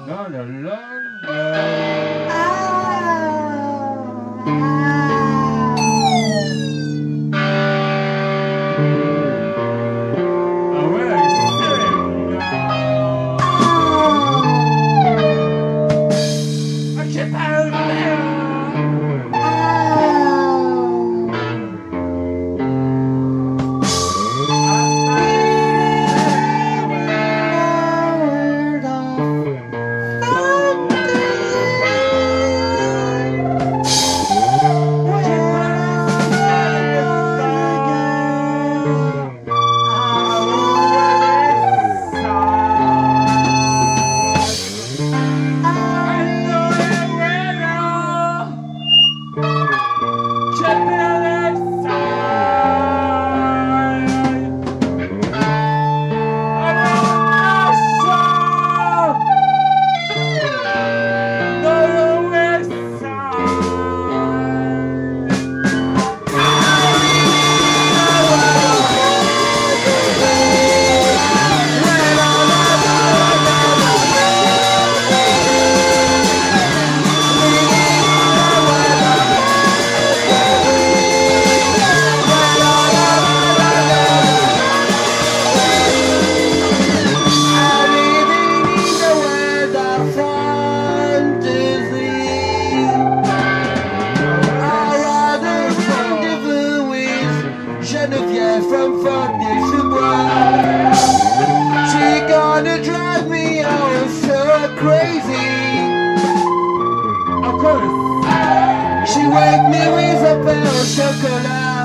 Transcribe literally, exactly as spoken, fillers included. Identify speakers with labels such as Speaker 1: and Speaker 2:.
Speaker 1: La la la la. Ah ouais, c'est ah, j'ai pas eu Geneviève from Fontenay-sous-Bois. She gonna drive me all so crazy. Of course. She wake me with a pain au chocolat.